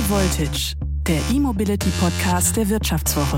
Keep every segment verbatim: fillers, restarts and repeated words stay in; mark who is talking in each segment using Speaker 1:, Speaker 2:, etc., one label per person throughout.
Speaker 1: High Voltage, der E-Mobility-Podcast der Wirtschaftswoche.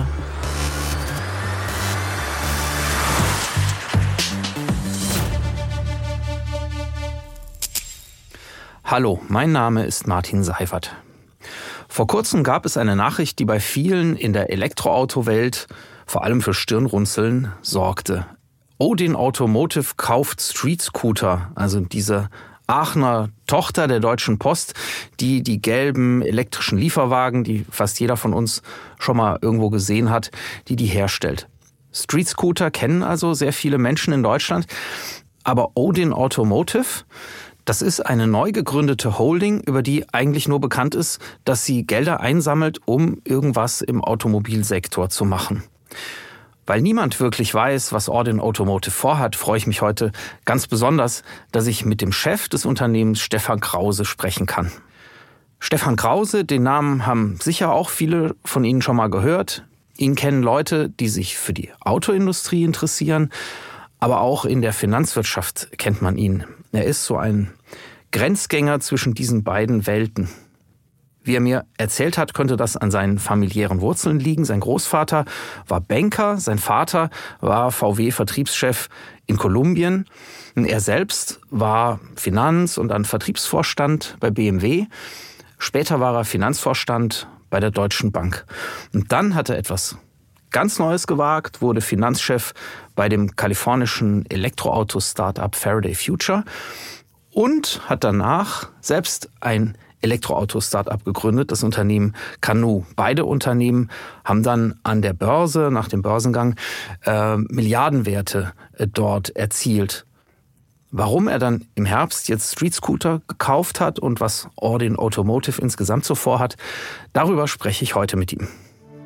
Speaker 2: Hallo, mein Name ist Martin Seifert. Vor kurzem gab es eine Nachricht, die bei vielen in der Elektroautowelt vor allem für Stirnrunzeln sorgte. Odin Automotive kauft Street Scooter, also diese Aachener Tochter der Deutschen Post, die die gelben elektrischen Lieferwagen, die fast jeder von uns schon mal irgendwo gesehen hat, die die herstellt. Street Scooter kennen also sehr viele Menschen in Deutschland, aber Odin Automotive, das ist eine neu gegründete Holding, über die eigentlich nur bekannt ist, dass sie Gelder einsammelt, um irgendwas im Automobilsektor zu machen. Weil niemand wirklich weiß, was Odin Automotive vorhat, freue ich mich heute ganz besonders, dass ich mit dem Chef des Unternehmens, Stefan Krause, sprechen kann. Stefan Krause, den Namen haben sicher auch viele von Ihnen schon mal gehört. Ihn kennen Leute, die sich für die Autoindustrie interessieren, aber auch in der Finanzwirtschaft kennt man ihn. Er ist so ein Grenzgänger zwischen diesen beiden Welten. Wie er mir erzählt hat, könnte das an seinen familiären Wurzeln liegen. Sein Großvater war Banker, sein Vater war V W-Vertriebschef in Kolumbien. Und er selbst war Finanz- und dann Vertriebsvorstand bei B M W. Später war er Finanzvorstand bei der Deutschen Bank. Und dann hat er etwas ganz Neues gewagt, wurde Finanzchef bei dem kalifornischen Elektroauto-Startup Faraday Future und hat danach selbst ein Elektroauto-Startup gegründet, das Unternehmen Canoo. Beide Unternehmen haben dann an der Börse, nach dem Börsengang, äh, Milliardenwerte äh, dort erzielt. Warum er dann im Herbst jetzt Street Scooter gekauft hat und was Odin Automotive insgesamt so vorhat, darüber spreche ich heute mit ihm.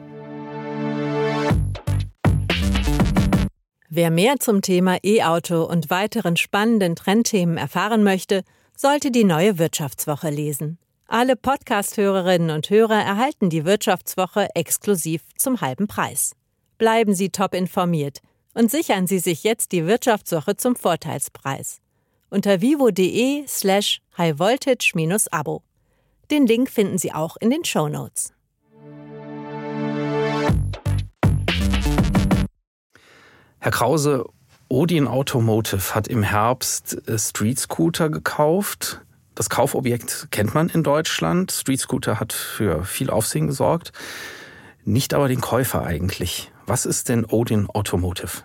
Speaker 3: Wer mehr zum Thema E-Auto und weiteren spannenden Trendthemen erfahren möchte, sollte die neue Wirtschaftswoche lesen. Alle Podcast-Hörerinnen und Hörer erhalten die Wirtschaftswoche exklusiv zum halben Preis. Bleiben Sie top informiert und sichern Sie sich jetzt die Wirtschaftswoche zum Vorteilspreis. Unter vivo.de slash highvoltage-abo. Den Link finden Sie auch in den Shownotes.
Speaker 2: Herr Krause, Odin Automotive hat im Herbst Street Scooter gekauft. Das Kaufobjekt kennt man in Deutschland. Street Scooter hat für viel Aufsehen gesorgt. Nicht aber den Käufer eigentlich. Was ist denn Odin Automotive?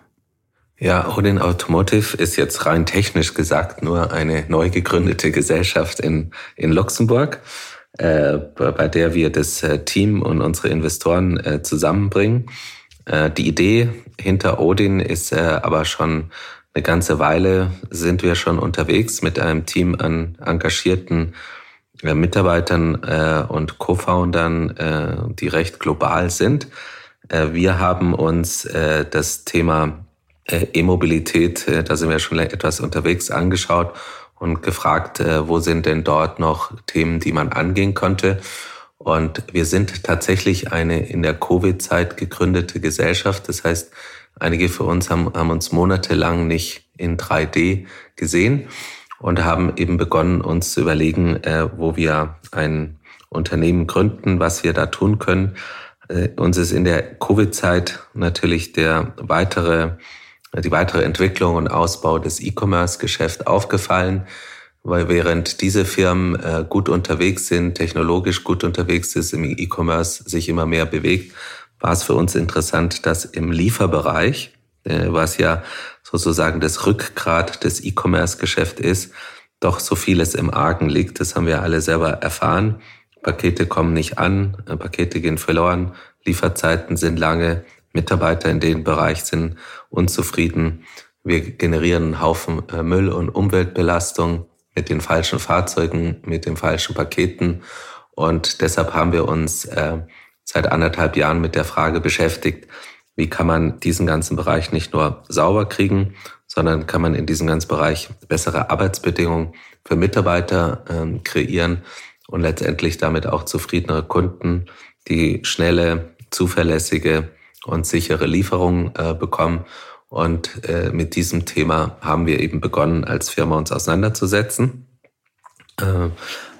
Speaker 4: Ja, Odin Automotive ist jetzt rein technisch gesagt nur eine neu gegründete Gesellschaft in, in Luxemburg, äh, bei der wir das Team und unsere Investoren äh, zusammenbringen. Äh, die Idee hinter Odin ist äh, aber schon eine ganze Weile sind wir schon unterwegs mit einem Team an engagierten äh, Mitarbeitern äh, und Co-Foundern, äh, die recht global sind. Äh, wir haben uns äh, das Thema äh, E-Mobilität, äh, da sind wir schon etwas unterwegs, angeschaut und gefragt, äh, wo sind denn dort noch Themen, die man angehen könnte. Und wir sind tatsächlich eine in der Covid-Zeit gegründete Gesellschaft. Das heißt, einige für uns haben, haben uns monatelang nicht in drei D gesehen und haben eben begonnen, uns zu überlegen, äh, wo wir ein Unternehmen gründen, was wir da tun können. Äh, uns ist in der Covid-Zeit natürlich der weitere, die weitere Entwicklung und Ausbau des E-Commerce-Geschäfts aufgefallen, weil während diese Firmen äh, gut unterwegs sind, technologisch gut unterwegs ist, im E-Commerce sich immer mehr bewegt, war es für uns interessant, dass im Lieferbereich, äh, was ja sozusagen das Rückgrat des E-Commerce-Geschäfts ist, doch so vieles im Argen liegt. Das haben wir alle selber erfahren. Pakete kommen nicht an, äh, Pakete gehen verloren, Lieferzeiten sind lange, Mitarbeiter in dem Bereich sind unzufrieden. Wir generieren einen Haufen äh, Müll- und Umweltbelastung mit den falschen Fahrzeugen, mit den falschen Paketen. Und deshalb haben wir uns äh, seit anderthalb Jahren mit der Frage beschäftigt, wie kann man diesen ganzen Bereich nicht nur sauber kriegen, sondern kann man in diesem ganzen Bereich bessere Arbeitsbedingungen für Mitarbeiter äh, kreieren und letztendlich damit auch zufriedenere Kunden, die schnelle, zuverlässige und sichere Lieferungen äh, bekommen. Und äh, mit diesem Thema haben wir eben begonnen, als Firma uns auseinanderzusetzen. Äh,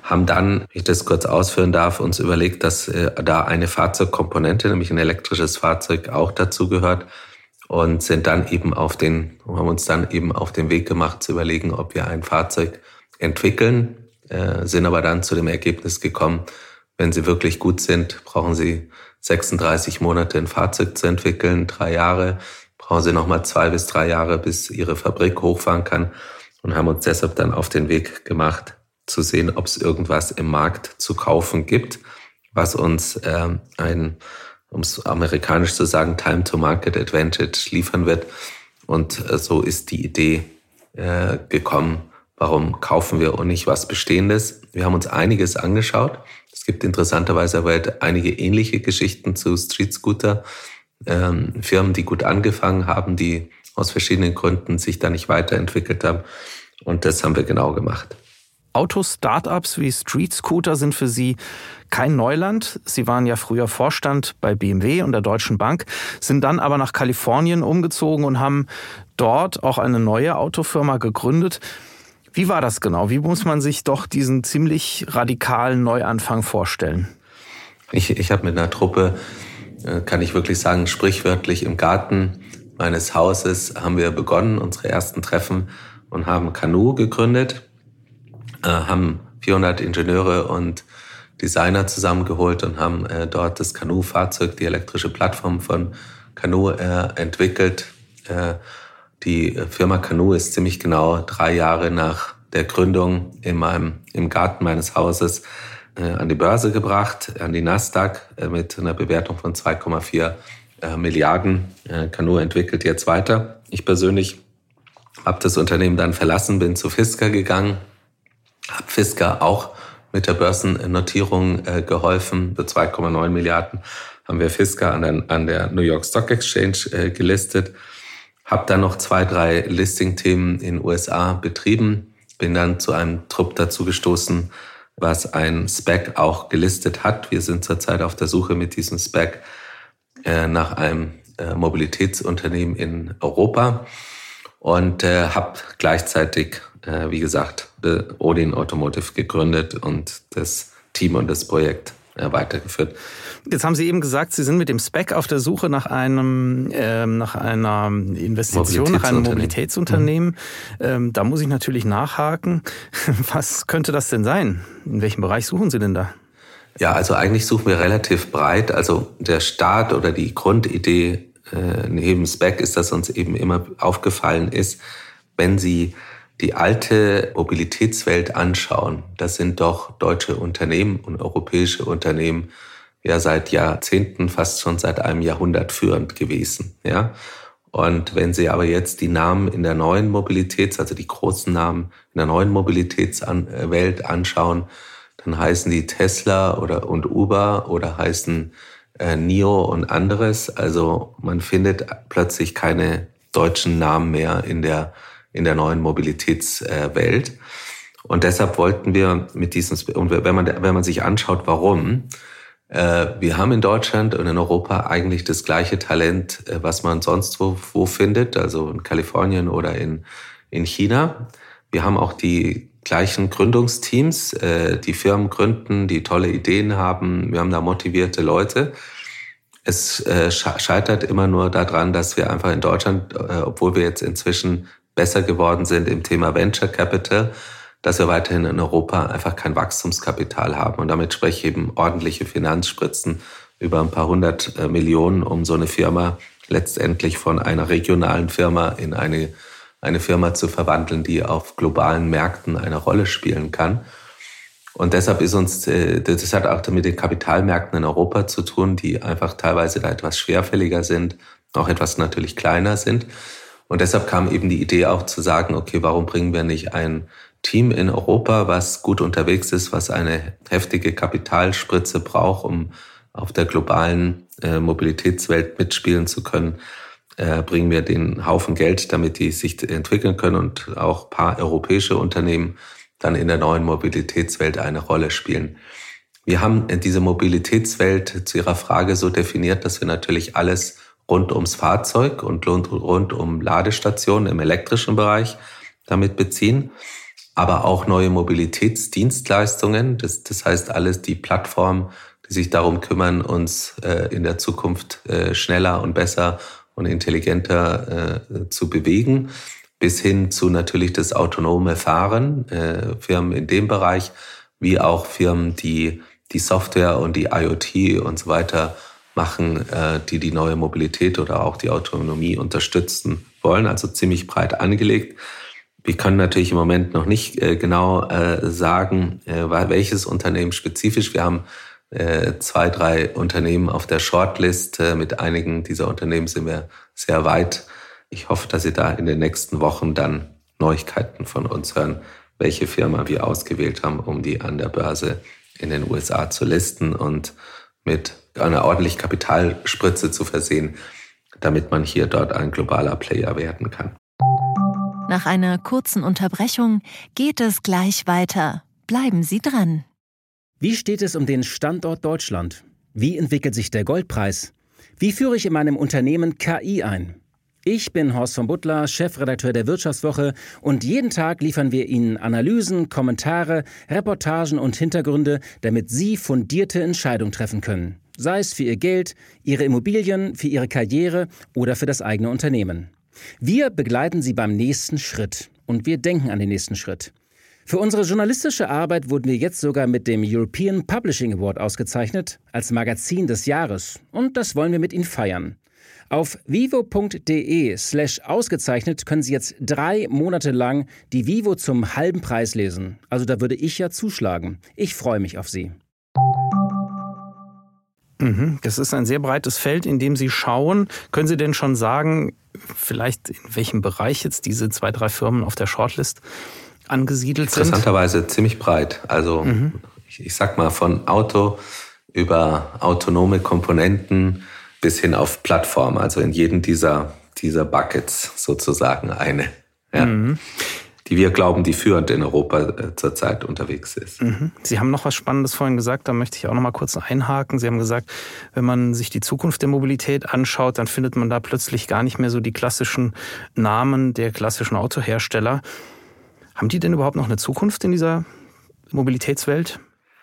Speaker 4: haben dann, wenn ich das kurz ausführen darf, uns überlegt, dass äh, da eine Fahrzeugkomponente, nämlich ein elektrisches Fahrzeug, auch dazu gehört und sind dann eben auf den, haben uns dann eben auf den Weg gemacht zu überlegen, ob wir ein Fahrzeug entwickeln, äh, sind aber dann zu dem Ergebnis gekommen, wenn sie wirklich gut sind, brauchen sie sechsunddreißig Monate ein Fahrzeug zu entwickeln, drei Jahre, brauchen sie nochmal zwei bis drei Jahre, bis ihre Fabrik hochfahren kann und haben uns deshalb dann auf den Weg gemacht, zu sehen, ob es irgendwas im Markt zu kaufen gibt, was uns äh, ein, um es amerikanisch zu sagen, Time-to-Market-Advantage liefern wird. Und äh, so ist die Idee äh, gekommen, warum kaufen wir und nicht was Bestehendes. Wir haben uns einiges angeschaut. Es gibt interessanterweise aber einige ähnliche Geschichten zu Street Scooter. Ähm, Firmen, die gut angefangen haben, die aus verschiedenen Gründen sich da nicht weiterentwickelt haben. Und das haben wir genau gemacht.
Speaker 2: Auto-Startups wie Street Scooter sind für Sie kein Neuland. Sie waren ja früher Vorstand bei B M W und der Deutschen Bank, sind dann aber nach Kalifornien umgezogen und haben dort auch eine neue Autofirma gegründet. Wie war das genau? Wie muss man sich doch diesen ziemlich radikalen Neuanfang vorstellen?
Speaker 4: Ich, ich habe mit einer Truppe, kann ich wirklich sagen, sprichwörtlich im Garten meines Hauses haben wir begonnen, unsere ersten Treffen, und haben Canoo gegründet. Äh, haben vierhundert Ingenieure und Designer zusammengeholt und haben äh, dort das Canoo-Fahrzeug, die elektrische Plattform von Canoo äh, entwickelt. Äh, die Firma Canoo ist ziemlich genau drei Jahre nach der Gründung in meinem, im Garten meines Hauses äh, an die Börse gebracht, an die Nasdaq äh, mit einer Bewertung von zwei Komma vier äh, Milliarden. Äh, Canoo entwickelt jetzt weiter. Ich persönlich habe das Unternehmen dann verlassen, bin zu Fisker gegangen, habe Fisker auch mit der Börsennotierung äh, geholfen. Für zwei Komma neun Milliarden haben wir Fisker an der, an der New York Stock Exchange äh, gelistet. Habe dann noch zwei, drei Listing-Themen in den U S A betrieben. Bin dann zu einem Trupp dazu gestoßen, was ein SPAC auch gelistet hat. Wir sind zurzeit auf der Suche mit diesem SPAC äh, nach einem äh, Mobilitätsunternehmen in Europa. Und äh, habe gleichzeitig, äh, wie gesagt, Odin Automotive gegründet und das Team und das Projekt äh, weitergeführt.
Speaker 2: Jetzt haben Sie eben gesagt, Sie sind mit dem SPAC auf der Suche nach einem, äh, nach einer Investition, nach einem Mobilitätsunternehmen. Mhm. Ähm, da muss ich natürlich nachhaken. Was könnte das denn sein? In welchem Bereich suchen Sie denn da?
Speaker 4: Ja, also eigentlich suchen wir relativ breit. Also der Start oder die Grundidee neben SPAC ist, dass uns eben immer aufgefallen ist, wenn Sie die alte Mobilitätswelt anschauen, das sind doch deutsche Unternehmen und europäische Unternehmen ja seit Jahrzehnten, fast schon seit einem Jahrhundert führend gewesen. Ja? Und wenn Sie aber jetzt die Namen in der neuen Mobilitäts-, also die großen Namen in der neuen Mobilitätswelt anschauen, dann heißen die Tesla oder und Uber oder heißen N I O und anderes. Also man findet plötzlich keine deutschen Namen mehr in der, in der neuen Mobilitätswelt. Und deshalb wollten wir mit diesem, und wenn man, wenn man sich anschaut, warum, äh, wir haben in Deutschland und in Europa eigentlich das gleiche Talent, äh, was man sonst wo, wo findet, also in Kalifornien oder in, in China. Wir haben auch die gleichen Gründungsteams, äh, die Firmen gründen, die tolle Ideen haben. Wir haben da motivierte Leute. Es äh, scheitert immer nur daran, dass wir einfach in Deutschland, äh, obwohl wir jetzt inzwischen besser geworden sind im Thema Venture Capital, dass wir weiterhin in Europa einfach kein Wachstumskapital haben. Und damit spreche ich eben ordentliche Finanzspritzen über ein paar hundert äh, Millionen, um so eine Firma letztendlich von einer regionalen Firma in eine eine Firma zu verwandeln, die auf globalen Märkten eine Rolle spielen kann. Und deshalb ist uns, das hat auch mit den Kapitalmärkten in Europa zu tun, die einfach teilweise da etwas schwerfälliger sind, auch etwas natürlich kleiner sind. Und deshalb kam eben die Idee auch zu sagen, okay, warum bringen wir nicht ein Team in Europa, was gut unterwegs ist, was eine heftige Kapitalspritze braucht, um auf der globalen äh, Mobilitätswelt mitspielen zu können, Äh, bringen wir den Haufen Geld, damit die sich entwickeln können und auch ein paar europäische Unternehmen dann in der neuen Mobilitätswelt eine Rolle spielen. Wir haben diese Mobilitätswelt zu Ihrer Frage so definiert, dass wir natürlich alles rund ums Fahrzeug und rund um Ladestationen im elektrischen Bereich damit beziehen. aber auch neue Mobilitätsdienstleistungen. Das, das heißt alles die Plattformen, die sich darum kümmern, uns äh, in der Zukunft äh, schneller und besser und intelligenter äh, zu bewegen, bis hin zu natürlich das autonome Fahren, äh, Firmen in dem Bereich, wie auch Firmen, die die Software und die IoT und so weiter machen, äh, die die neue Mobilität oder auch die Autonomie unterstützen wollen, also ziemlich breit angelegt. Wir können natürlich im Moment noch nicht äh, genau äh, sagen, äh, welches Unternehmen spezifisch. Wir haben äh, zwei, drei Unternehmen auf der Shortlist. Äh, mit einigen dieser Unternehmen sind wir sehr weit. Ich hoffe, dass Sie da in den nächsten Wochen dann Neuigkeiten von uns hören, welche Firma wir ausgewählt haben, um die an der Börse in den U S A zu listen und mit einer ordentlichen Kapitalspritze zu versehen, damit man hier dort ein globaler Player werden kann.
Speaker 5: Nach einer kurzen Unterbrechung geht es gleich weiter. Bleiben Sie dran.
Speaker 6: Wie steht es um den Standort Deutschland? Wie entwickelt sich der Goldpreis? Wie führe ich in meinem Unternehmen K I ein? Ich bin Horst von Butler, Chefredakteur der Wirtschaftswoche, und jeden Tag liefern wir Ihnen Analysen, Kommentare, Reportagen und Hintergründe, damit Sie fundierte Entscheidungen treffen können. Sei es für Ihr Geld, Ihre Immobilien, für Ihre Karriere oder für das eigene Unternehmen. Wir begleiten Sie beim nächsten Schritt und wir denken an den nächsten Schritt. Für unsere journalistische Arbeit wurden wir jetzt sogar mit dem European Publishing Award ausgezeichnet als Magazin des Jahres, und das wollen wir mit Ihnen feiern. Auf vivo.de slash ausgezeichnet können Sie jetzt drei Monate lang die Vivo zum halben Preis lesen. Also da würde ich ja zuschlagen. Ich freue mich auf Sie.
Speaker 2: Das ist ein sehr breites Feld, in dem Sie schauen. Können Sie denn schon sagen, vielleicht in welchem Bereich jetzt diese zwei, drei Firmen auf der Shortlist angesiedelt sind?
Speaker 4: Interessanterweise ziemlich breit. Also mhm. ich, ich sag mal von Auto über autonome Komponenten bis hin auf Plattform, also in jedem dieser, dieser Buckets sozusagen eine, ja, mhm. die wir glauben, die führend in Europa zurzeit unterwegs ist.
Speaker 2: Mhm. Sie haben noch was Spannendes vorhin gesagt, da möchte ich auch noch mal kurz einhaken. Sie haben gesagt, wenn man sich die Zukunft der Mobilität anschaut, dann findet man da plötzlich gar nicht mehr so die klassischen Namen der klassischen Autohersteller. Haben die denn überhaupt noch eine Zukunft in dieser Mobilitätswelt?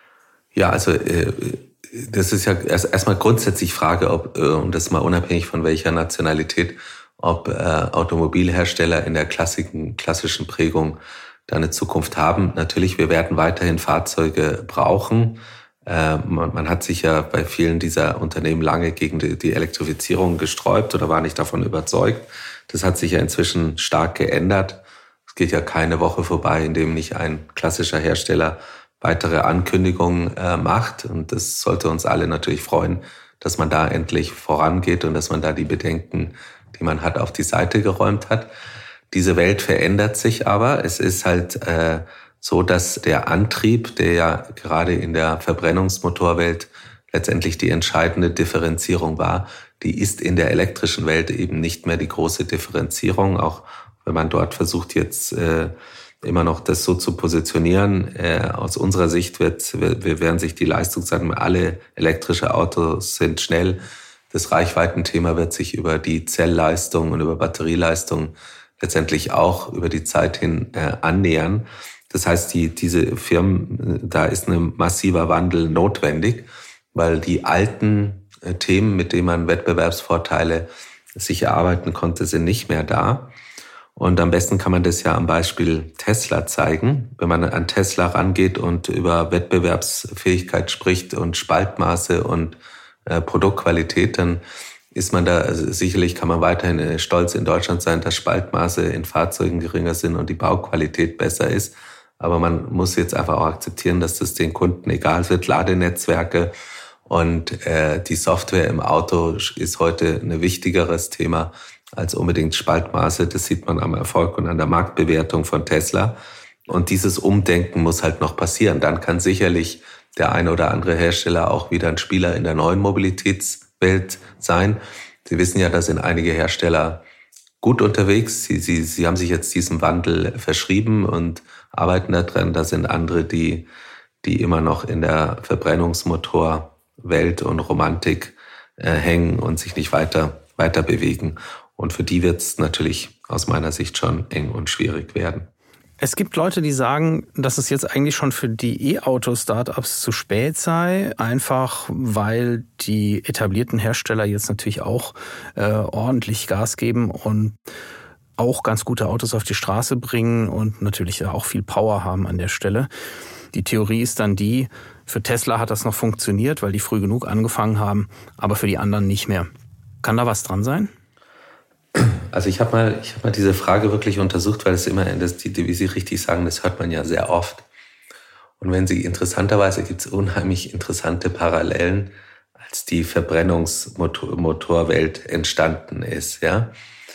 Speaker 4: Ja, also äh, das ist ja erst erstmal grundsätzlich Frage, ob, und das mal unabhängig von welcher Nationalität, ob äh, Automobilhersteller in der klassischen, klassischen Prägung da eine Zukunft haben. Natürlich, wir werden weiterhin Fahrzeuge brauchen. Äh, man, man hat sich ja bei vielen dieser Unternehmen lange gegen die, die Elektrifizierung gesträubt oder war nicht davon überzeugt. Das hat sich ja inzwischen stark geändert. Es geht ja keine Woche vorbei, in dem nicht ein klassischer Hersteller weitere Ankündigungen äh, macht. Und das sollte uns alle natürlich freuen, dass man da endlich vorangeht und dass man da die Bedenken, die man hat, auf die Seite geräumt hat. Diese Welt verändert sich aber. Es ist halt äh, so, dass der Antrieb, der ja gerade in der Verbrennungsmotorwelt letztendlich die entscheidende Differenzierung war, die ist in der elektrischen Welt eben nicht mehr die große Differenzierung. Auch wenn man dort versucht jetzt äh, immer noch das so zu positionieren. Äh, aus unserer Sicht wird, wir werden sich die Leistungszeiten, alle elektrische Autos sind schnell. Das Reichweitenthema wird sich über die Zellleistung und über Batterieleistung letztendlich auch über die Zeit hin äh, annähern. Das heißt, die, diese Firmen, da ist ein massiver Wandel notwendig, weil die alten äh, Themen, mit denen man Wettbewerbsvorteile sich erarbeiten konnte, sind nicht mehr da. Und am besten kann man das ja am Beispiel Tesla zeigen. Wenn man an Tesla rangeht und über Wettbewerbsfähigkeit spricht und Spaltmaße und äh, Produktqualität, dann ist man da, also sicherlich kann man weiterhin äh, stolz in Deutschland sein, dass Spaltmaße in Fahrzeugen geringer sind und die Bauqualität besser ist. Aber man muss jetzt einfach auch akzeptieren, dass das den Kunden egal wird. Ladenetzwerke und äh, die Software im Auto ist heute ein wichtigeres Thema als unbedingt Spaltmaße. Das sieht man am Erfolg und an der Marktbewertung von Tesla. Und dieses Umdenken muss halt noch passieren. Dann kann sicherlich der eine oder andere Hersteller auch wieder ein Spieler in der neuen Mobilitätswelt sein. Sie wissen ja, da sind einige Hersteller gut unterwegs. Sie, sie, sie haben sich jetzt diesem Wandel verschrieben und arbeiten daran. Da sind andere, die, die immer noch in der Verbrennungsmotorwelt und Romantik äh, hängen und sich nicht weiter, weiter bewegen. Und für die wird es natürlich aus meiner Sicht schon eng und schwierig werden.
Speaker 2: Es gibt Leute, die sagen, dass es jetzt eigentlich schon für die E-Auto-Startups zu spät sei, einfach weil die etablierten Hersteller jetzt natürlich auch äh, ordentlich Gas geben und auch ganz gute Autos auf die Straße bringen und natürlich auch viel Power haben an der Stelle. Die Theorie ist dann die, für Tesla hat das noch funktioniert, weil die früh genug angefangen haben, aber für die anderen nicht mehr. Kann da was dran sein?
Speaker 4: Also ich habe mal, ich hab mal diese Frage wirklich untersucht, weil es immer, das, die, wie Sie richtig sagen, das hört man ja sehr oft. Und wenn Sie, interessanterweise gibt es unheimlich interessante Parallelen, als die Verbrennungsmotorwelt entstanden ist, ja.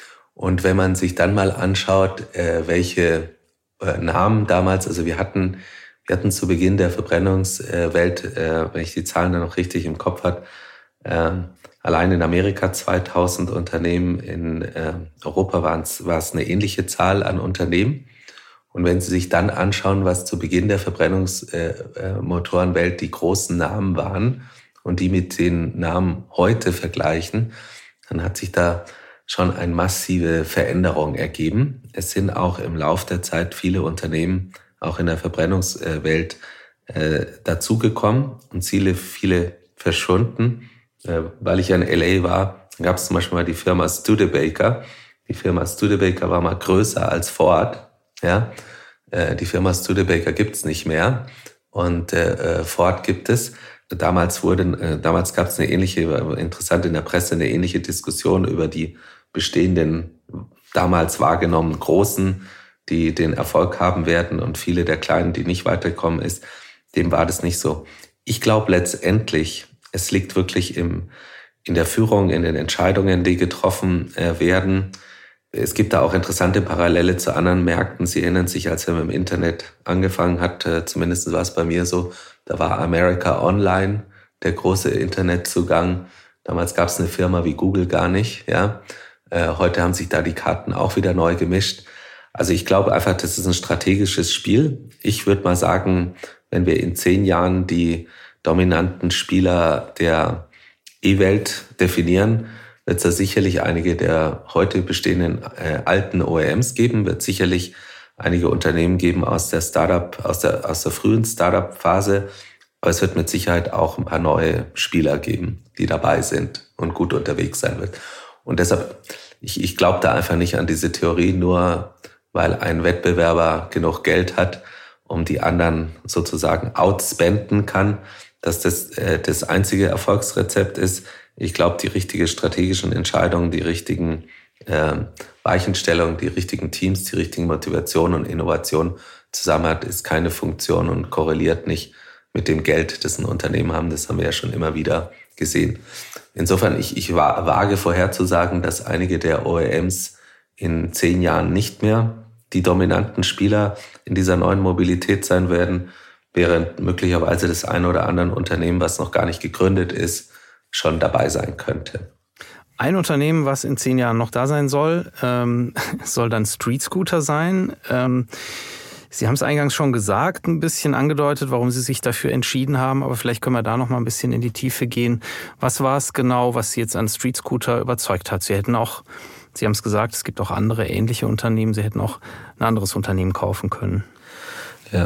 Speaker 4: Und wenn man sich dann mal anschaut, äh, welche äh, Namen damals, also wir hatten, wir hatten zu Beginn der Verbrennungswelt, äh, wenn ich die Zahlen dann noch richtig im Kopf habe, äh, allein in Amerika zweitausend Unternehmen, in äh, Europa war es eine ähnliche Zahl an Unternehmen. Und wenn Sie sich dann anschauen, was zu Beginn der Verbrennungsmotorenwelt äh, die großen Namen waren und die mit den Namen heute vergleichen, dann hat sich da schon eine massive Veränderung ergeben. Es sind auch im Lauf der Zeit viele Unternehmen, auch in der Verbrennungswelt, äh, dazugekommen und viele, viele verschwunden. Äh, weil ich ja in L A war, gab es zum Beispiel mal die Firma Studebaker. Die Firma Studebaker war mal größer als Ford. Ja? Äh, die Firma Studebaker gibt's nicht mehr und äh, Ford gibt es. Damals wurde, äh, damals gab es eine ähnliche, interessant in der Presse, eine ähnliche Diskussion über die bestehenden, damals wahrgenommenen Großen, die den Erfolg haben werden und viele der Kleinen, die nicht weiterkommen ist, dem war das nicht so. Ich glaube letztendlich, es liegt wirklich im, in der Führung, in den Entscheidungen, die getroffen äh, werden. Es gibt da auch interessante Parallele zu anderen Märkten. Sie erinnern sich, als er mit dem Internet angefangen hat, äh, zumindest war es bei mir so, da war America Online der große Internetzugang. Damals gab es eine Firma wie Google gar nicht, ja. Heute haben sich da die Karten auch wieder neu gemischt. Also ich glaube einfach, das ist ein strategisches Spiel. Ich würde mal sagen, wenn wir in zehn Jahren die dominanten Spieler der E-Welt definieren, wird es da sicherlich einige der heute bestehenden äh, alten O E Ms geben, wird sicherlich einige Unternehmen geben aus der Startup, aus der, aus der frühen Startup-Phase. Aber es wird mit Sicherheit auch ein paar neue Spieler geben, die dabei sind und gut unterwegs sein wird. Und deshalb, ich, ich glaube da einfach nicht an diese Theorie, nur weil ein Wettbewerber genug Geld hat, um die anderen sozusagen outspenden kann, dass das äh, das einzige Erfolgsrezept ist. Ich glaube, die richtigen strategischen Entscheidungen, die richtigen äh, Weichenstellungen, die richtigen Teams, die richtigen Motivationen und Innovationen zusammen hat, ist keine Funktion und korreliert nicht mit dem Geld, das ein Unternehmen haben. Das haben wir ja schon immer wieder gesehen. Insofern, ich, ich wage vorherzusagen, dass einige der O E Ms in zehn Jahren nicht mehr die dominanten Spieler in dieser neuen Mobilität sein werden, während möglicherweise das eine oder andere Unternehmen, was noch gar nicht gegründet ist, schon dabei sein könnte.
Speaker 2: Ein Unternehmen, was in zehn Jahren noch da sein soll, ähm, soll dann Street Scooter sein. Ähm, Sie haben es eingangs schon gesagt, ein bisschen angedeutet, warum Sie sich dafür entschieden haben, aber vielleicht können wir da noch mal ein bisschen in die Tiefe gehen. Was war es genau, was Sie jetzt an Street Scooter überzeugt hat? Sie hätten auch, Sie haben es gesagt, es gibt auch andere ähnliche Unternehmen, Sie hätten auch ein anderes Unternehmen kaufen können.
Speaker 4: Ja,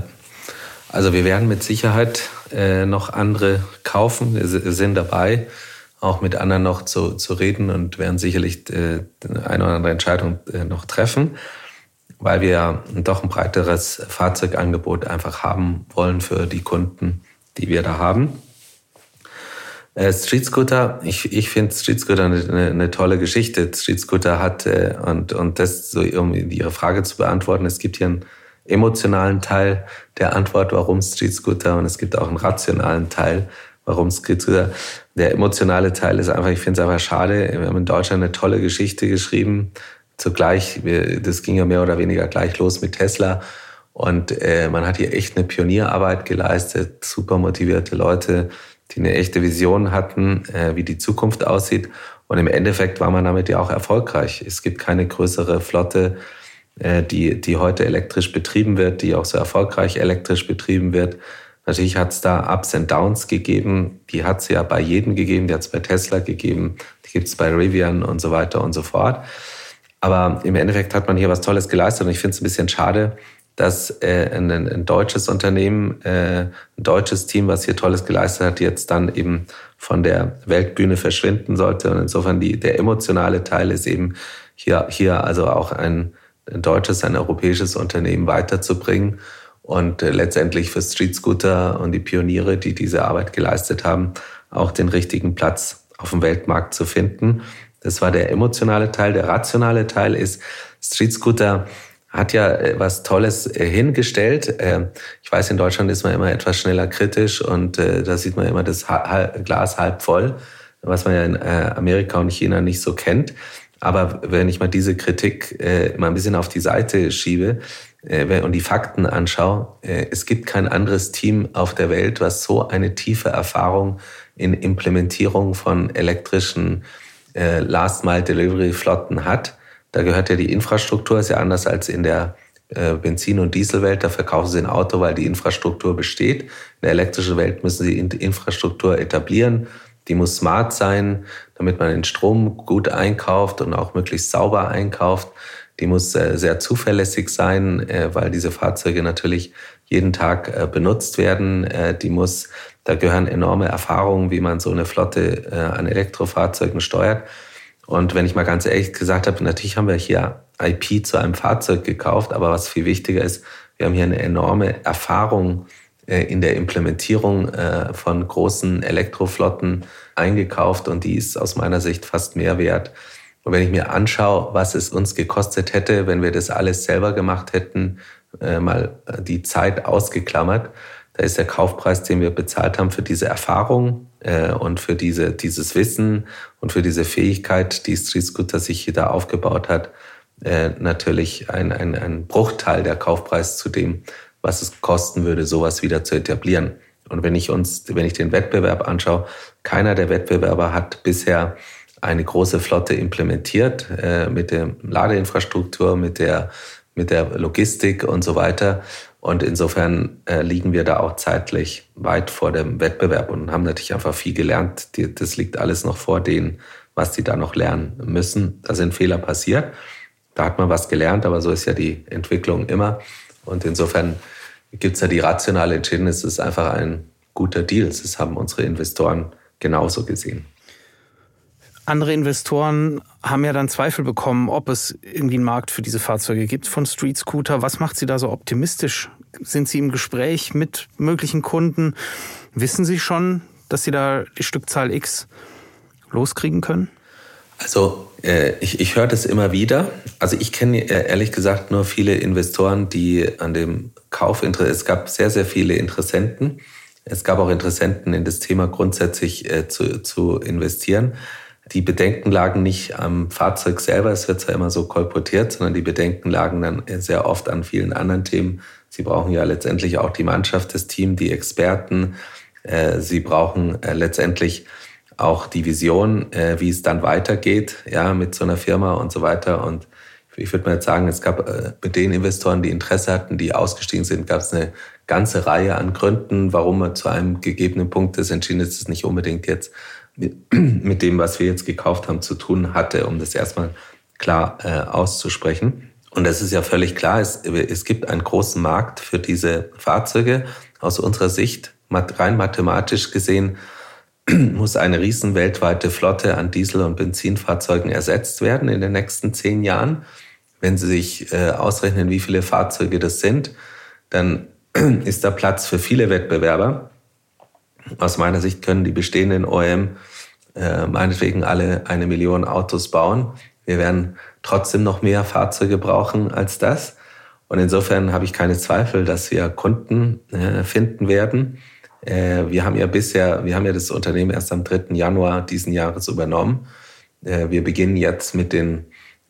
Speaker 4: also wir werden mit Sicherheit äh, noch andere kaufen. Wir sind dabei, auch mit anderen noch zu, zu reden und werden sicherlich äh, eine oder andere Entscheidung äh, noch treffen, weil wir doch ein breiteres Fahrzeugangebot einfach haben wollen für die Kunden, die wir da haben. Äh, Street Scooter, ich, ich finde Street Scooter eine, eine tolle Geschichte. Street Scooter hat, äh, und, und das, so, um Ihre Frage zu beantworten, es gibt hier einen emotionalen Teil der Antwort, warum Street Scooter, und es gibt auch einen rationalen Teil, warum Street Scooter. Der emotionale Teil ist einfach, ich finde es einfach schade. Wir haben in Deutschland eine tolle Geschichte geschrieben. Zugleich, das ging ja mehr oder weniger gleich los mit Tesla. Und äh, man hat hier echt eine Pionierarbeit geleistet, super motivierte Leute, die eine echte Vision hatten, äh, wie die Zukunft aussieht. Und im Endeffekt war man damit ja auch erfolgreich. Es gibt keine größere Flotte, äh, die, die heute elektrisch betrieben wird, die auch so erfolgreich elektrisch betrieben wird. Natürlich hat es da Ups and Downs gegeben. Die hat es ja bei jedem gegeben. Die hat es bei Tesla gegeben. Die gibt es bei Rivian und so weiter und so fort. Aber im Endeffekt hat man hier was Tolles geleistet. Und ich finde es ein bisschen schade, dass äh, ein, ein deutsches Unternehmen, äh, ein deutsches Team, was hier Tolles geleistet hat, jetzt dann eben von der Weltbühne verschwinden sollte. Und insofern die, der emotionale Teil ist eben hier, hier also auch ein, ein deutsches, ein europäisches Unternehmen weiterzubringen und äh, letztendlich für Street Scooter und die Pioniere, die diese Arbeit geleistet haben, auch den richtigen Platz auf dem Weltmarkt zu finden. Das war der emotionale Teil. Der rationale Teil ist, Street Scooter hat ja was Tolles hingestellt. Ich weiß, in Deutschland ist man immer etwas schneller kritisch und da sieht man immer das Glas halb voll, was man ja in Amerika und China nicht so kennt. Aber wenn ich mal diese Kritik mal ein bisschen auf die Seite schiebe und die Fakten anschaue, es gibt kein anderes Team auf der Welt, was so eine tiefe Erfahrung in Implementierung von elektrischen Last-Mile-Delivery-Flotten hat. Da gehört ja die Infrastruktur, ist ja anders als in der äh, Benzin- und Dieselwelt. Da verkaufen sie ein Auto, weil die Infrastruktur besteht. In der elektrischen Welt müssen sie die Infrastruktur etablieren. Die muss smart sein, damit man den Strom gut einkauft und auch möglichst sauber einkauft. Die muss äh, sehr zuverlässig sein, äh, weil diese Fahrzeuge natürlich jeden Tag äh, benutzt werden. Äh, die muss, da gehören enorme Erfahrungen, wie man so eine Flotte äh, an Elektrofahrzeugen steuert. Und wenn ich mal ganz ehrlich gesagt habe, natürlich haben wir hier I P zu einem Fahrzeug gekauft, aber was viel wichtiger ist, wir haben hier eine enorme Erfahrung in der Implementierung von großen Elektroflotten eingekauft und die ist aus meiner Sicht fast mehr wert. Und wenn ich mir anschaue, was es uns gekostet hätte, wenn wir das alles selber gemacht hätten, mal die Zeit ausgeklammert, da ist der Kaufpreis, den wir bezahlt haben für diese Erfahrung äh, und für diese, dieses Wissen und für diese Fähigkeit, die Street Scooter sich hier da aufgebaut hat, äh, natürlich ein, ein, ein Bruchteil der Kaufpreis zu dem, was es kosten würde, sowas wieder zu etablieren. Und wenn ich uns, wenn ich den Wettbewerb anschaue, keiner der Wettbewerber hat bisher eine große Flotte implementiert äh, mit der Ladeinfrastruktur, mit der, mit der Logistik und so weiter. Und insofern äh, liegen wir da auch zeitlich weit vor dem Wettbewerb und haben natürlich einfach viel gelernt. Die, das liegt alles noch vor denen, was die da noch lernen müssen. Da sind Fehler passiert. Da hat man was gelernt, aber so ist ja die Entwicklung immer. Und insofern gibt es ja die rationale Entscheidung, es ist einfach ein guter Deal. Das haben unsere Investoren genauso gesehen.
Speaker 2: Andere Investoren haben ja dann Zweifel bekommen, ob es irgendwie einen Markt für diese Fahrzeuge gibt von Street Scooter. Was macht Sie da so optimistisch? Sind Sie im Gespräch mit möglichen Kunden? Wissen Sie schon, dass Sie da die Stückzahl X loskriegen können?
Speaker 4: Also äh, ich, ich höre das immer wieder. Also ich kenne äh, ehrlich gesagt nur viele Investoren, die an dem Kauf interessieren. Es gab sehr, sehr viele Interessenten. Es gab auch Interessenten, in das Thema grundsätzlich äh, zu, zu investieren. Die Bedenken lagen nicht am Fahrzeug selber, es wird zwar immer so kolportiert, sondern die Bedenken lagen dann sehr oft an vielen anderen Themen. Sie brauchen ja letztendlich auch die Mannschaft, das Team, die Experten. Sie brauchen letztendlich auch die Vision, wie es dann weitergeht, ja, mit so einer Firma und so weiter. Und ich würde mal jetzt sagen, es gab mit den Investoren, die Interesse hatten, die ausgestiegen sind, gab es eine ganze Reihe an Gründen, warum man zu einem gegebenen Punkt das entschieden ist, es nicht unbedingt jetzt mit dem, was wir jetzt gekauft haben, zu tun hatte, um das erstmal klar äh, auszusprechen. Und das ist ja völlig klar, es, es gibt einen großen Markt für diese Fahrzeuge. Aus unserer Sicht, rein mathematisch gesehen, muss eine riesen weltweite Flotte an Diesel- und Benzinfahrzeugen ersetzt werden in den nächsten zehn Jahren. Wenn Sie sich äh, ausrechnen, wie viele Fahrzeuge das sind, dann ist da Platz für viele Wettbewerber. Aus meiner Sicht können die bestehenden O E M äh, meinetwegen alle eine Million Autos bauen. Wir werden trotzdem noch mehr Fahrzeuge brauchen als das. Und insofern habe ich keine Zweifel, dass wir Kunden äh, finden werden. Äh, wir haben ja bisher, wir haben ja das Unternehmen erst am dritten Januar diesen Jahres übernommen. Äh, wir beginnen jetzt mit den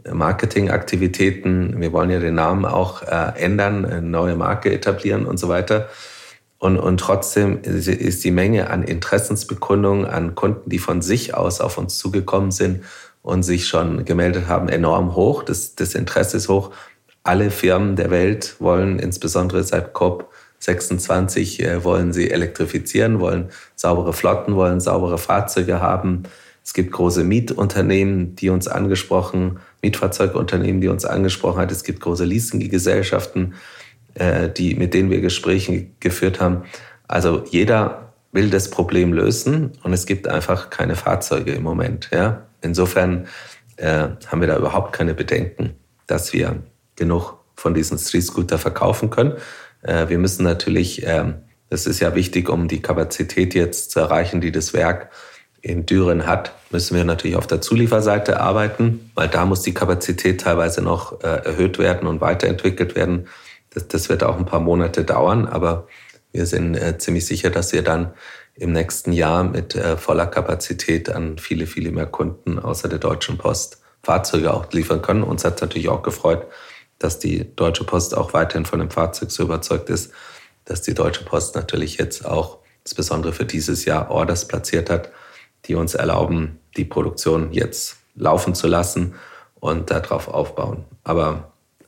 Speaker 4: Marketingaktivitäten. Wir wollen ja den Namen auch äh, ändern, eine neue Marke etablieren und so weiter. Und, und trotzdem ist die Menge an Interessensbekundungen, an Kunden, die von sich aus auf uns zugekommen sind und sich schon gemeldet haben, enorm hoch. Das, das Interesse ist hoch. Alle Firmen der Welt wollen, insbesondere seit C O P sechsundzwanzig, äh, wollen sie elektrifizieren, wollen saubere Flotten, wollen saubere Fahrzeuge haben. Es gibt große Mietunternehmen, die uns angesprochen, Mietfahrzeugunternehmen, die uns angesprochen hat. Es gibt große Leasinggesellschaften. äh, die, mit denen wir Gespräche geführt haben. Also jeder will das Problem lösen und es gibt einfach keine Fahrzeuge im Moment. Ja? Insofern äh, haben wir da überhaupt keine Bedenken, dass wir genug von diesen Street-Scooter verkaufen können. Äh, wir müssen natürlich, äh, das ist ja wichtig, um die Kapazität jetzt zu erreichen, die das Werk in Düren hat, müssen wir natürlich auf der Zulieferseite arbeiten, weil da muss die Kapazität teilweise noch äh, erhöht werden und weiterentwickelt werden. Das, das wird auch ein paar Monate dauern, aber wir sind äh, ziemlich sicher, dass wir dann im nächsten Jahr mit äh, voller Kapazität an viele, viele mehr Kunden außer der Deutschen Post Fahrzeuge auch liefern können. Uns hat es natürlich auch gefreut, dass die Deutsche Post auch weiterhin von dem Fahrzeug so überzeugt ist, dass die Deutsche Post natürlich jetzt auch insbesondere für dieses Jahr Orders platziert hat, die uns erlauben, die Produktion jetzt laufen zu lassen und darauf aufbauen. Aber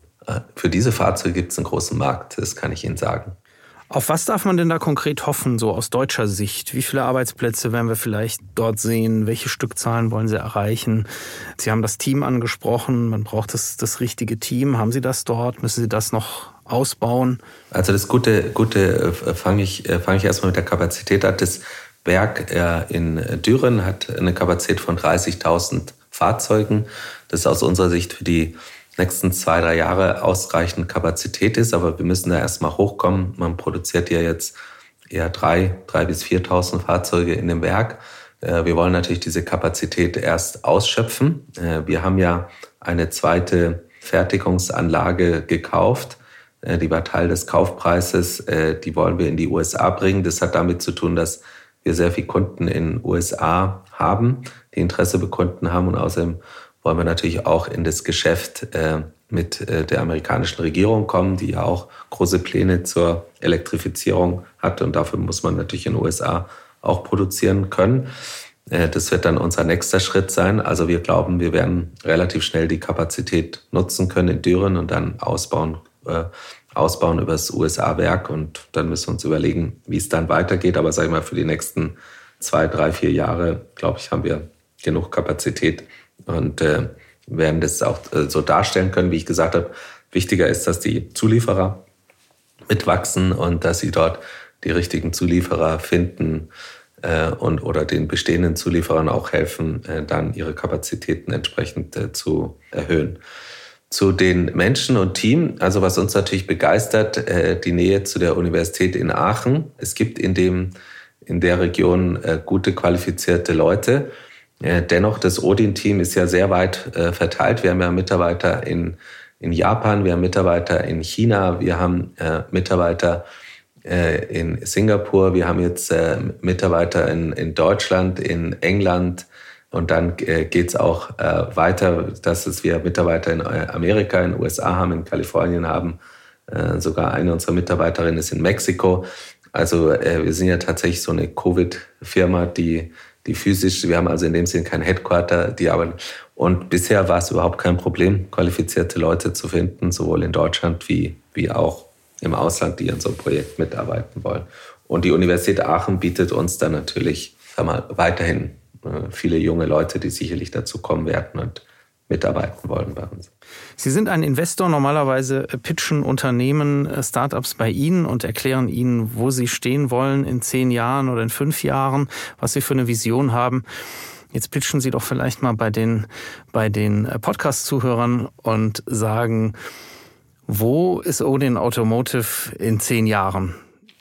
Speaker 4: für diese Fahrzeuge gibt es einen großen Markt, das kann ich Ihnen sagen.
Speaker 2: Auf was darf man denn da konkret hoffen, so aus deutscher Sicht? Wie viele Arbeitsplätze werden wir vielleicht dort sehen? Welche Stückzahlen wollen Sie erreichen? Sie haben das Team angesprochen, man braucht das, das richtige Team. Haben Sie das dort? Müssen Sie das noch ausbauen?
Speaker 4: Also das Gute, Gute fange ich, fang ich erstmal mit der Kapazität an. Das Werk in Düren hat eine Kapazität von dreißigtausend Fahrzeugen. Das ist aus unserer Sicht für die nächsten zwei, drei Jahre ausreichend Kapazität ist, aber wir müssen da erstmal hochkommen. Man produziert ja jetzt eher drei, drei bis viertausend Fahrzeuge in dem Werk. Wir wollen natürlich diese Kapazität erst ausschöpfen. Wir haben ja eine zweite Fertigungsanlage gekauft. Die war Teil des Kaufpreises. Die wollen wir in die U S A bringen. Das hat damit zu tun, dass wir sehr viele Kunden in den U S A haben, die Interesse bekunden haben und außerdem wollen wir natürlich auch in das Geschäft äh, mit äh, der amerikanischen Regierung kommen, die ja auch große Pläne zur Elektrifizierung hat. Und dafür muss man natürlich in den U S A auch produzieren können. Äh, das wird dann unser nächster Schritt sein. Also wir glauben, wir werden relativ schnell die Kapazität nutzen können in Düren und dann ausbauen, äh, ausbauen über das U S A-Werk. Und dann müssen wir uns überlegen, wie es dann weitergeht. Aber sag ich mal, für die nächsten zwei, drei, vier Jahre, glaube ich, haben wir genug Kapazität. Und äh, werden das auch äh, so darstellen können, wie ich gesagt habe. Wichtiger ist, dass die Zulieferer mitwachsen und dass sie dort die richtigen Zulieferer finden äh, und oder den bestehenden Zulieferern auch helfen, äh, dann ihre Kapazitäten entsprechend äh, zu erhöhen. Zu den Menschen und Team, also was uns natürlich begeistert, äh, die Nähe zu der Universität in Aachen. Es gibt in dem in der Region äh, gute qualifizierte Leute. Dennoch, das Odin-Team ist ja sehr weit äh, verteilt. Wir haben ja Mitarbeiter in, in Japan, wir haben Mitarbeiter in China, wir haben äh, Mitarbeiter äh, in Singapur, wir haben jetzt äh, Mitarbeiter in, in Deutschland, in England und dann äh, geht es auch äh, weiter, dass es wir Mitarbeiter in Amerika, in den U S A haben, in Kalifornien haben. Äh, sogar eine unserer Mitarbeiterinnen ist in Mexiko. Also äh, wir sind ja tatsächlich so eine Covid-Firma, die die physisch, wir haben also in dem Sinne kein Headquarter, die arbeiten. Und bisher war es überhaupt kein Problem, qualifizierte Leute zu finden, sowohl in Deutschland wie, wie auch im Ausland, die an so einem Projekt mitarbeiten wollen. Und die Universität Aachen bietet uns dann natürlich, sag mal, weiterhin äh, viele junge Leute, die sicherlich dazu kommen werden und mitarbeiten wollen bei uns.
Speaker 2: Sie sind ein Investor. Normalerweise pitchen Unternehmen, Startups bei Ihnen und erklären Ihnen, wo sie stehen wollen in zehn Jahren oder in fünf Jahren, was sie für eine Vision haben. Jetzt pitchen Sie doch vielleicht mal bei den, bei den Podcast-Zuhörern und sagen, wo ist Odin Automotive in zehn Jahren?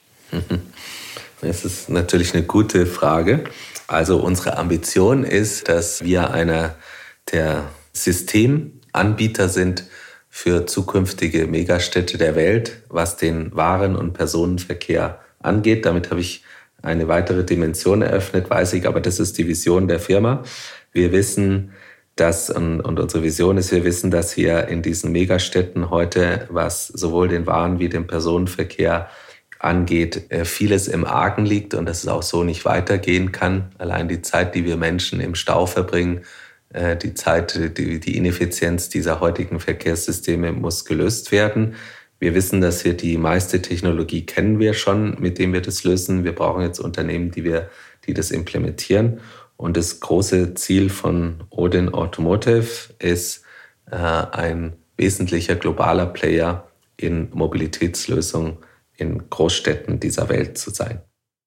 Speaker 4: Das ist natürlich eine gute Frage. Also unsere Ambition ist, dass wir einer der Systemanbieter sind für zukünftige Megastädte der Welt, was den Waren- und Personenverkehr angeht. Damit habe ich eine weitere Dimension eröffnet, weiß ich, aber das ist die Vision der Firma. Wir wissen, dass, und, und unsere Vision ist, wir wissen, dass hier in diesen Megastädten heute, was sowohl den Waren- wie den Personenverkehr angeht, vieles im Argen liegt und dass es auch so nicht weitergehen kann. Allein die Zeit, die wir Menschen im Stau verbringen, die Zeit, die, die Ineffizienz dieser heutigen Verkehrssysteme muss gelöst werden. Wir wissen, dass wir die meiste Technologie kennen wir schon, mit dem wir das lösen. Wir brauchen jetzt Unternehmen, die wir, die das implementieren. Und das große Ziel von Odin Automotive ist, äh, ein wesentlicher globaler Player in Mobilitätslösungen in Großstädten dieser Welt zu sein.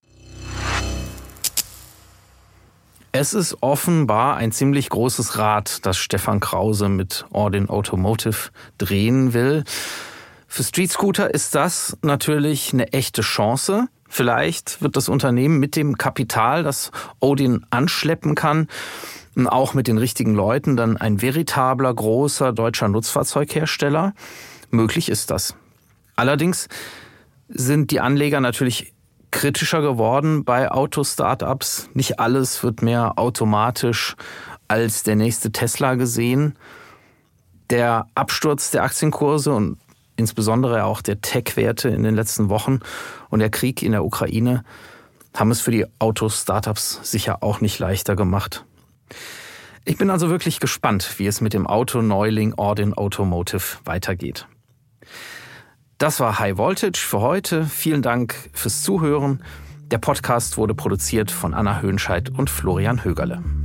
Speaker 2: Es ist offenbar ein ziemlich großes Rad, das Stefan Krause mit Audin Automotive drehen will. Für Street Scooter ist das natürlich eine echte Chance. Vielleicht wird das Unternehmen mit dem Kapital, das Audin anschleppen kann, auch mit den richtigen Leuten, dann ein veritabler, großer deutscher Nutzfahrzeughersteller. Möglich ist das. Allerdings sind die Anleger natürlich kritischer geworden bei Auto-Startups. Nicht alles wird mehr automatisch als der nächste Tesla gesehen. Der Absturz der Aktienkurse und insbesondere auch der Tech-Werte in den letzten Wochen und der Krieg in der Ukraine haben es für die Auto-Startups sicher auch nicht leichter gemacht. Ich bin also wirklich gespannt, wie es mit dem Auto-Neuling Audin Automotive weitergeht. Das war High Voltage für heute. Vielen Dank fürs Zuhören. Der Podcast wurde produziert von Anna Höhnscheid und Florian Högerle.